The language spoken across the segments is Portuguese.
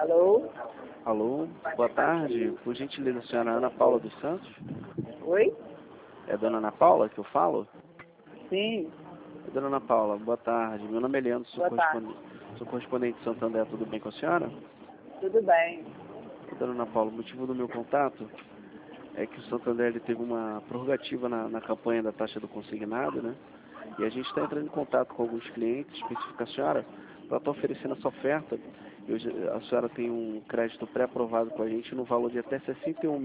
Alô? Alô, boa tarde. Por gentileza, a senhora Ana Paula dos Santos? Oi? É a dona Ana Paula que eu falo? Sim, É dona Ana Paula, boa tarde. Meu nome é Leandro, boa tarde. sou correspondente de Santander, tudo bem com a senhora? Tudo bem. Dona Ana Paula, o motivo do meu contato é que o Santander ele teve uma prorrogativa na campanha da taxa do consignado, né? E a gente está entrando em contato com alguns clientes, específico a senhora, para estar oferecendo essa oferta. A senhora tem um crédito pré-aprovado com a gente no valor de até R$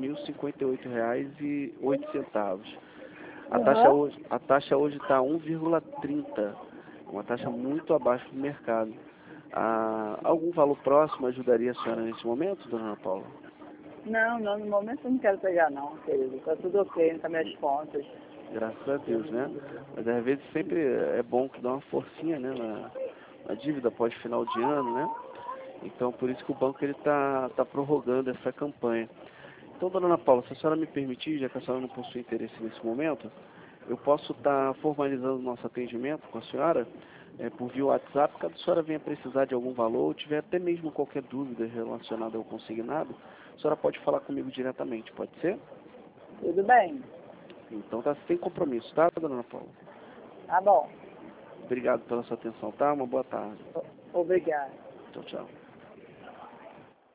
61.058,08. Uhum. A taxa hoje está 1,30, uma taxa muito abaixo do mercado. Algum valor próximo ajudaria a senhora nesse momento, dona Ana Paula? Não, no momento eu não quero pegar não, querido. Está tudo ok, tá minhas contas. Graças a Deus, né? Mas às vezes sempre é bom que dá uma forcinha, né, na dívida após final de ano, né? Então por isso que o banco ele tá prorrogando essa campanha. Então, dona Ana Paula, se a senhora me permitir, já que a senhora não possui interesse nesse momento, eu posso estar formalizando o nosso atendimento com a senhora por via WhatsApp, caso a senhora venha precisar de algum valor, ou tiver até mesmo qualquer dúvida relacionada ao consignado, a senhora pode falar comigo diretamente, pode ser? Tudo bem. Então tá sem compromisso, tá, dona Ana Paula? Tá bom. Obrigado pela sua atenção, tá? Uma boa tarde. Obrigada. Tchau, tchau.